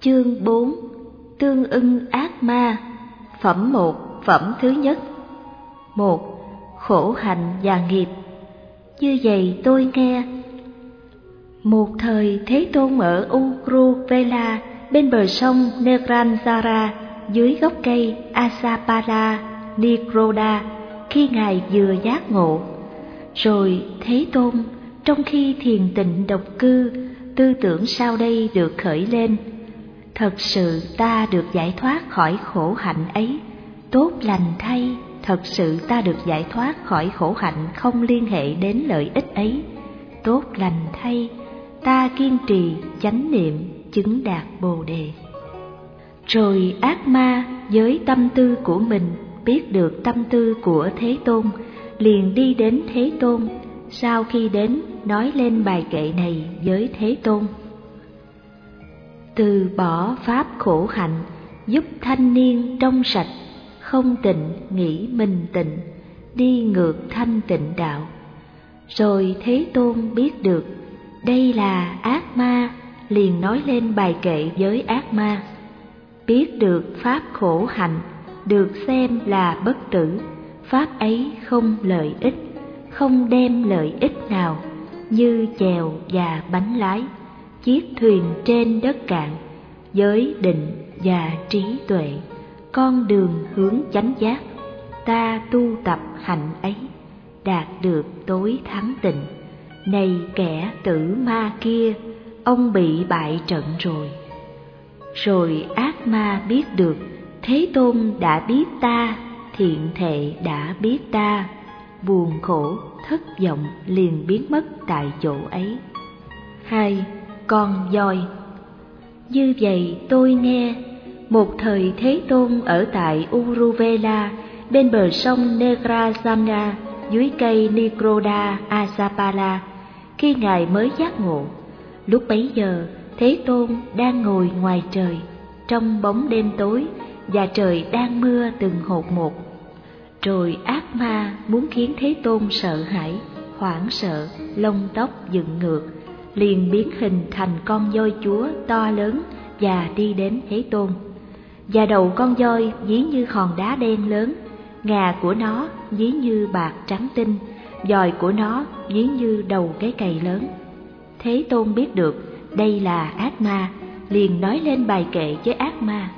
Chương 4. Tương ưng ác ma. Phẩm 1. Phẩm thứ nhất. 1. Khổ hạnh và nghiệp. Như vậy tôi nghe. Một thời Thế Tôn ở Uruvela bên bờ sông Negranjara dưới gốc cây Asapala Nigroda khi Ngài vừa giác ngộ. Rồi Thế Tôn trong khi thiền tịnh độc cư, tư tưởng sau đây được khởi lên: thật sự ta được giải thoát khỏi khổ hạnh ấy, tốt lành thay, thật sự ta được giải thoát khỏi khổ hạnh không liên hệ đến lợi ích ấy, tốt lành thay, ta kiên trì chánh niệm chứng đạt Bồ đề. Rồi ác ma với tâm tư của mình biết được tâm tư của Thế Tôn, liền đi đến Thế Tôn. Sau khi đến, nói lên bài kệ này với Thế Tôn: từ bỏ pháp khổ hạnh, giúp thanh niên trong sạch, không tịnh nghĩ mình tịnh, đi ngược thanh tịnh đạo. Rồi Thế Tôn biết được đây là ác ma, liền nói lên bài kệ với ác ma: biết được pháp khổ hạnh, được xem là bất tử, pháp ấy không lợi ích, không đem lợi ích nào, như chèo và bánh lái, chiếc thuyền trên đất cạn, giới định và trí tuệ, con đường hướng chánh giác, ta tu tập hạnh ấy, đạt được tối thắng tịnh. Này kẻ tử ma kia, ông bị bại trận rồi. Rồi ác ma biết được Thế Tôn đã biết ta, thiện thệ đã biết ta, buồn khổ thất vọng liền biến mất tại chỗ ấy. 2. Con voi. Như vậy tôi nghe. Một thời Thế Tôn ở tại Uruvela bên bờ sông Negrajana dưới cây Nigroda Asapala khi Ngài mới giác ngộ. Lúc bấy giờ Thế Tôn đang ngồi ngoài trời trong bóng đêm tối, và trời đang mưa từng hột một. Rồi ác ma muốn khiến Thế Tôn sợ hãi, hoảng sợ, lông tóc dựng ngược, liền biến hình thành con voi chúa to lớn và đi đến Thế Tôn. Và đầu con voi ví như hòn đá đen lớn, ngà của nó ví như bạc trắng tinh, dòi của nó ví như đầu cái cày lớn. Thế Tôn biết được đây là ác ma, liền nói lên bài kệ với ác ma: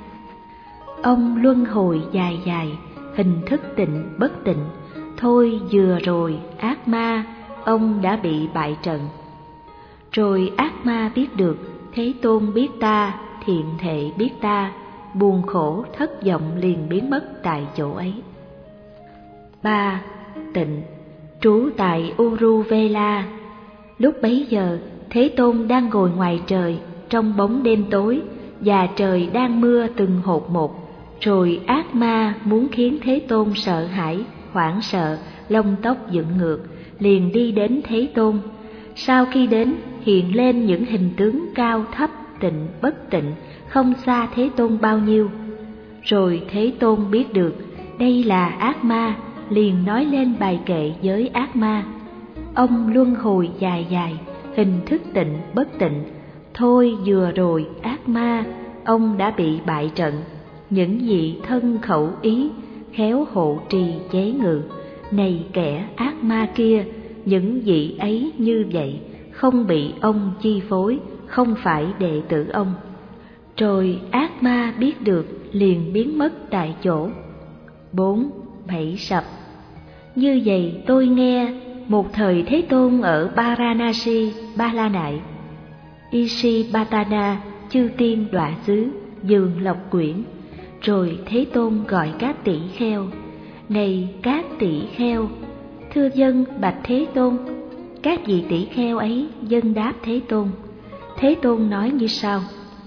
ông luân hồi dài dài, hình thức tịnh bất tịnh, thôi vừa rồi ác ma, ông đã bị bại trận. Rồi ác ma biết được Thế Tôn biết ta, thiện thệ biết ta, buồn khổ thất vọng liền biến mất tại chỗ ấy. 3. Tịnh. Trú tại Uruvela. Lúc bấy giờ Thế Tôn đang ngồi ngoài trời trong bóng đêm tối, và trời đang mưa từng hột một. Rồi ác ma muốn khiến Thế Tôn sợ hãi, hoảng sợ, lông tóc dựng ngược, liền đi đến Thế Tôn. Sau khi đến, hiện lên những hình tướng cao thấp, tịnh bất tịnh, không xa Thế Tôn bao nhiêu. Rồi Thế Tôn biết được đây là ác ma, liền nói lên bài kệ với ác ma: ông luân hồi dài dài, hình thức tịnh bất tịnh, thôi vừa rồi ác ma, ông đã bị bại trận. Những vị thân khẩu ý khéo hộ trì chế ngự, này kẻ ác ma kia, những vị ấy như vậy, không bị ông chi phối, không phải đệ tử ông. Rồi ác ma biết được, liền biến mất tại chỗ. 4. Bẫy sập. Như vậy tôi nghe. Một thời Thế Tôn ở Varanasi, Ba La Nại, Isipatana, chư tiên đọa xứ, vườn lộc quyển. Rồi Thế Tôn gọi các tỷ kheo: này các tỷ kheo. Thưa dân bạch Thế Tôn. Các vị tỷ kheo ấy dân đáp Thế Tôn. Thế Tôn nói như sau: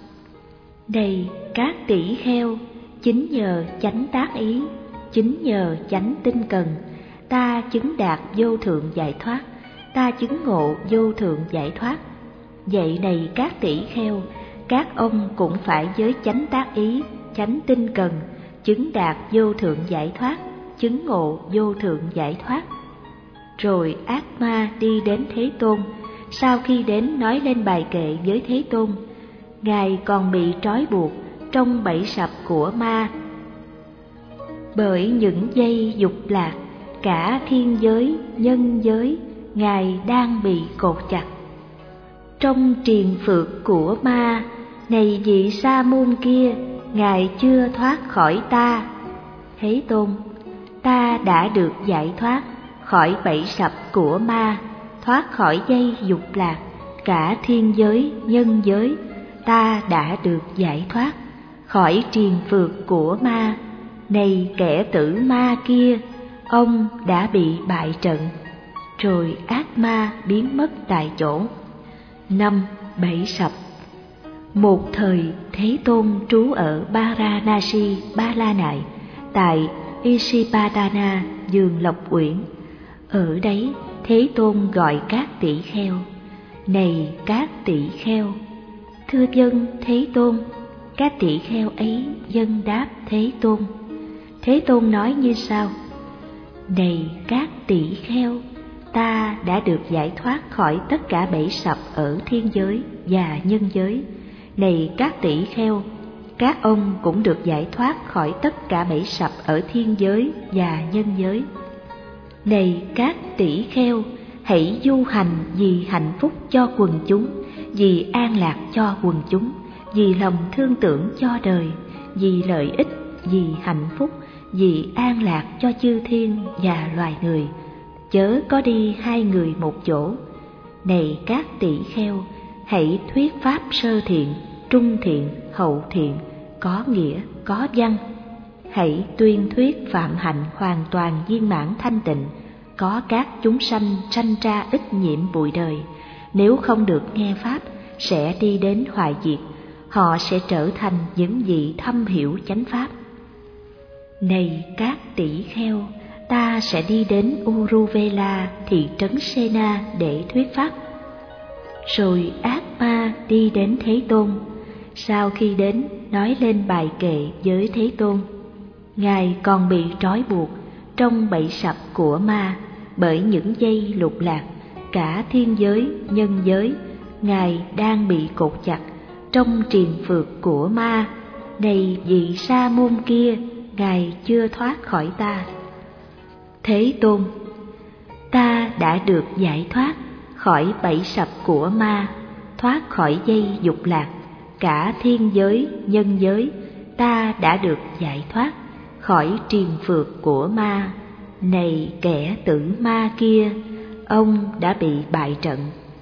này các tỷ kheo, chính nhờ chánh tác ý, chính nhờ chánh tinh cần, ta chứng đạt vô thượng giải thoát, ta chứng ngộ vô thượng giải thoát. Vậy này các tỷ kheo, các ông cũng phải với chánh tác ý, chánh tinh cần, chứng đạt vô thượng giải thoát, chứng ngộ vô thượng giải thoát. Rồi ác ma đi đến Thế Tôn. Sau khi đến, nói lên bài kệ với Thế Tôn: Ngài còn bị trói buộc trong bẫy sập của ma. Bởi những dây dục lạc, cả thiên giới, nhân giới, Ngài đang bị cột chặt. Trong triền phược của ma, này vị sa môn kia, Ngài chưa thoát khỏi ta. Thế Tôn, ta đã được giải thoát khỏi bẫy sập của ma, thoát khỏi dây dục lạc, cả thiên giới, nhân giới, ta đã được giải thoát khỏi triền phược của ma. Này kẻ tử ma kia, ông đã bị bại trận. Rồi ác ma biến mất tại chỗ. 5. Bẫy sập. Một thời Thế Tôn trú ở Varanasi, Ba La Nại, tại Isipatana, vườn Lộc Uyển. Ở đấy Thế Tôn gọi các tỷ kheo: Này các tỷ kheo! Thưa vâng Thế Tôn. Các tỷ kheo ấy vâng đáp Thế Tôn. Thế Tôn nói như sau: Này các tỷ kheo, ta đã được giải thoát khỏi tất cả bẫy sập ở thiên giới và nhân giới. Này các tỷ kheo, các ông cũng được giải thoát khỏi tất cả bẫy sập ở thiên giới và nhân giới. Này các tỷ kheo, hãy du hành vì hạnh phúc cho quần chúng, vì an lạc cho quần chúng, vì lòng thương tưởng cho đời, vì lợi ích, vì hạnh phúc, vì an lạc cho chư thiên và loài người, chớ có đi hai người một chỗ. Này các tỷ kheo, hãy thuyết pháp sơ thiện, trung thiện, hậu thiện, có nghĩa, có văn. Hãy tuyên thuyết phạm hạnh hoàn toàn viên mãn thanh tịnh, có các chúng sanh sanh ra ít nhiễm bụi đời. Nếu không được nghe pháp, sẽ đi đến hoại diệt, họ sẽ trở thành những vị thâm hiểu chánh pháp. Này các tỷ kheo, ta sẽ đi đến Uruvela, thị trấn Sena để thuyết pháp. Rồi ác ma đi đến Thế Tôn. Sau khi đến, nói lên bài kệ với Thế Tôn. Ngài còn bị trói buộc trong bẫy sập của ma, bởi những dây lục lạc, cả thiên giới, nhân giới, Ngài đang bị cột chặt trong triền phược của ma. Này vị sa môn kia, Ngài chưa thoát khỏi ta. Thế Tôn, ta đã được giải thoát khỏi bẫy sập của ma, thoát khỏi dây dục lạc, cả thiên giới, nhân giới, ta đã được giải thoát khỏi triền phược của ma. Này kẻ tử ma kia, ông đã bị bại trận.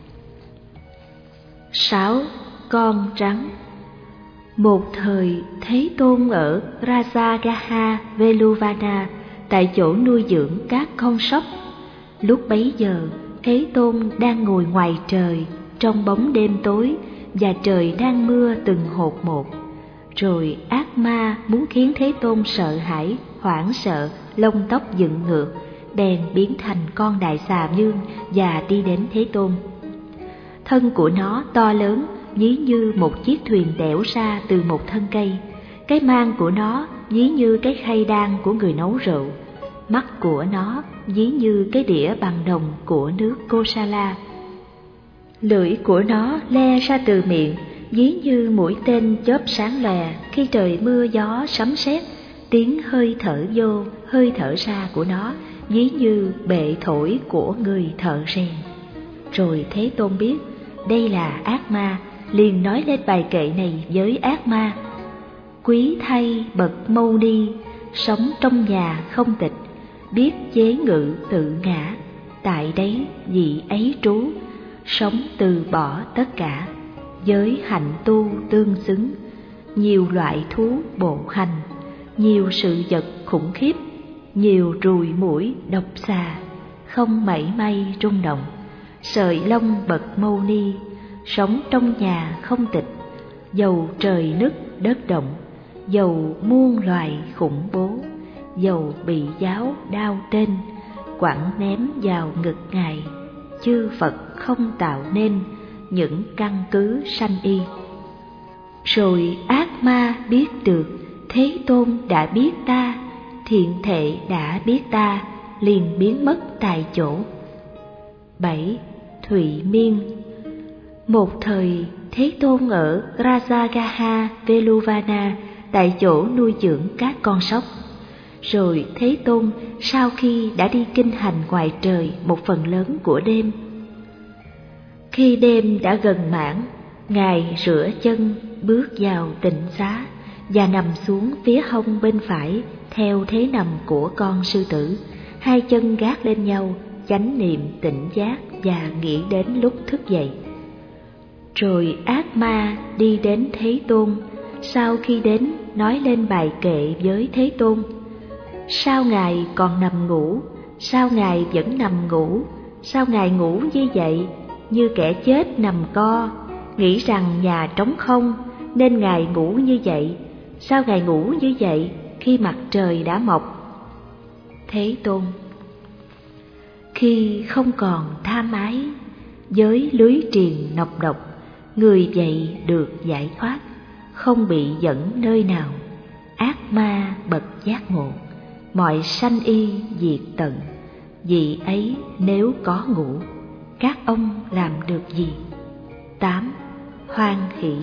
6. Con rắn. Một thời Thế Tôn ở Rajagaha Veluvana, tại chỗ nuôi dưỡng các con sóc. Lúc bấy giờ Thế Tôn đang ngồi ngoài trời trong bóng đêm tối, và trời đang mưa từng hột một. Rồi ác ma muốn khiến Thế Tôn sợ hãi, hoảng sợ, lông tóc dựng ngược, bèn biến thành con đại xà vương và đi đến Thế Tôn. Thân của nó to lớn, ví như một chiếc thuyền đẽo ra từ một thân cây. Cái mang của nó ví như cái khay đan của người nấu rượu. Mắt của nó ví như cái đĩa bằng đồng của nước Kosala. Lưỡi của nó le ra từ miệng, ví như mũi tên chớp sáng lòe khi trời mưa gió sấm sét. Tiếng hơi thở vô, hơi thở ra của nó ví như bệ thổi của người thợ rèn. Rồi Thế Tôn biết đây là ác ma, liền nói lên bài kệ này với ác ma. Quý thay bậc Mâu Ni, sống trong nhà không tịch, biết chế ngự tự ngã, tại đấy vị ấy trú, sống từ bỏ tất cả, giới hạnh tu tương xứng, nhiều loại thú bộ hành, nhiều sự vật khủng khiếp, nhiều ruồi muỗi độc xà, không mảy may rung động. Sợi lông bậc Mâu Ni, sống trong nhà không tịch, dầu trời nứt đất động, dầu muôn loài khủng bố, dầu bị giáo đao tên, quẳng ném vào ngực Ngài, chư Phật không tạo nên những căn cứ sanh y. Rồi ác ma biết được Thế Tôn đã biết ta, thiện thệ đã biết ta, liền biến mất tại chỗ. 7. Thụy Miên. Một thời Thế Tôn ở Rajagaha Veluvana tại chỗ nuôi dưỡng các con sóc. Rồi Thế Tôn sau khi đã đi kinh hành ngoài trời một phần lớn của đêm, khi đêm đã gần mãn, Ngài rửa chân, bước vào tịnh xá và nằm xuống phía hông bên phải theo thế nằm của con sư tử, hai chân gác lên nhau, chánh niệm tỉnh giác và nghĩ đến lúc thức dậy. Rồi ác ma đi đến Thế Tôn, sau khi đến nói lên bài kệ với Thế Tôn: sao Ngài còn nằm ngủ, sao Ngài vẫn nằm ngủ, sao Ngài ngủ như vậy, như kẻ chết nằm co, nghĩ rằng nhà trống không nên Ngài ngủ như vậy, sao Ngài ngủ như vậy khi mặt trời đã mọc? Thế Tôn: khi không còn tham ái, với lưới triền nọc độc, người vậy được giải thoát, không bị dẫn nơi nào. Ác ma bậc giác ngộ, mọi sanh y diệt tận, vị ấy nếu có ngủ, các ông làm được gì? 8. Hoan hỷ.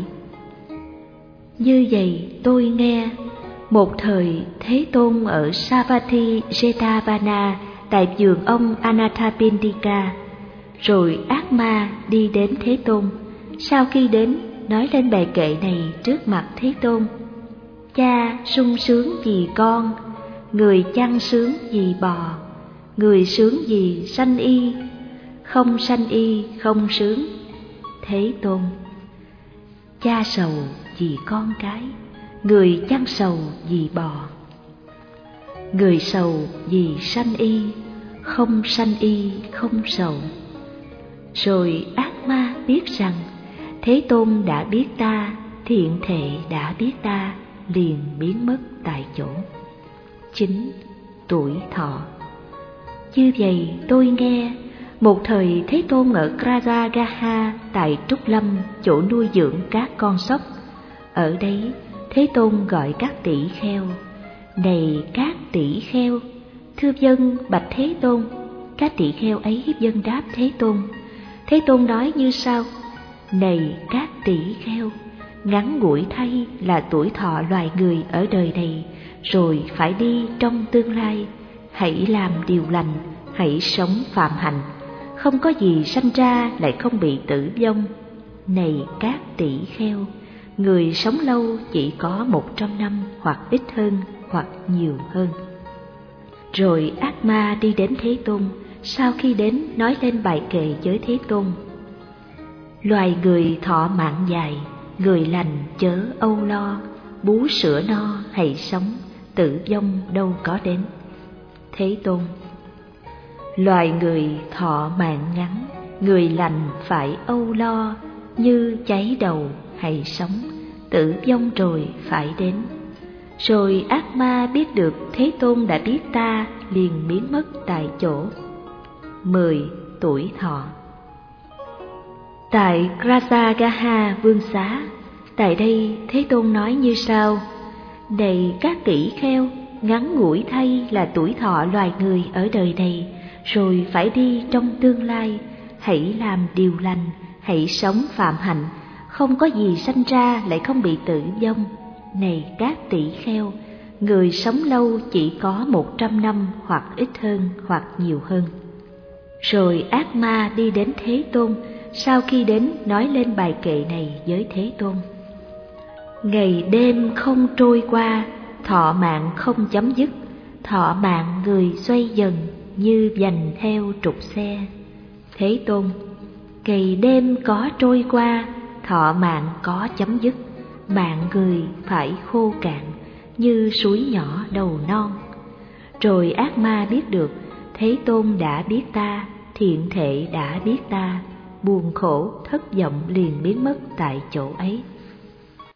Như vậy tôi nghe, một thời Thế Tôn ở Savatthi Jetavana tại vườn ông Anathapindika. Rồi ác ma đi đến Thế Tôn, sau khi đến nói lên bài kệ này trước mặt Thế Tôn: cha sung sướng vì con, người chăn sướng vì bò, người sướng vì sanh y, không sanh y không sướng. Thế Tôn: cha sầu vì con cái, người chăn sầu vì bò, người sầu vì sanh y, không sanh y không sầu. Rồi ác ma biết rằng Thế Tôn đã biết ta, thiện thệ đã biết ta, liền biến mất tại chỗ. 9. Tuổi thọ. Như vậy tôi nghe, một thời Thế Tôn ở Rajagaha tại Trúc Lâm, chỗ nuôi dưỡng các con sóc. Ở đấy Thế Tôn gọi các tỷ kheo: này các tỷ kheo. Thưa vâng, bạch Thế Tôn. Các tỷ kheo ấy vâng đáp Thế Tôn. Thế Tôn nói như sau: này các tỷ kheo, ngắn ngủi thay là tuổi thọ loài người ở đời này, rồi phải đi trong tương lai. Hãy làm điều lành, hãy sống phạm hạnh, không có gì sanh ra lại không bị tử vong. Này các tỷ kheo, người sống lâu chỉ có 100 năm hoặc ít hơn hoặc nhiều hơn. Rồi ác ma đi đến Thế Tôn, sau khi đến nói lên bài kệ với Thế Tôn: loài người thọ mạng dài, người lành chớ âu lo, bú sữa no hãy sống, tử vong đâu có đến. Thế Tôn: loài người thọ mạng ngắn, người lành phải âu lo, như cháy đầu hãy sống, tử vong rồi phải đến. Rồi ác ma biết được Thế Tôn đã biết ta, liền biến mất tại chỗ. 10. Tuổi thọ. Tại Rajagaha Vương Xá, tại đây Thế Tôn nói như sau: này các tỷ kheo, ngắn ngủi thay là tuổi thọ loài người ở đời này, rồi phải đi trong tương lai. Hãy làm điều lành, hãy sống phạm hạnh, không có gì sanh ra lại không bị tử vong. Này các tỷ kheo, người sống lâu chỉ có 100 năm hoặc ít hơn hoặc nhiều hơn. Rồi ác ma đi đến Thế Tôn, sau khi đến nói lên bài kệ này với Thế Tôn: ngày đêm không trôi qua, thọ mạng không chấm dứt, thọ mạng người xoay dần như vành theo trục xe. Thế Tôn: ngày đêm có trôi qua, thọ mạng có chấm dứt, mạng người phải khô cạn như suối nhỏ đầu non. Rồi ác ma biết được Thế Tôn đã biết ta, thiện thệ đã biết ta, buồn khổ thất vọng liền biến mất tại chỗ ấy.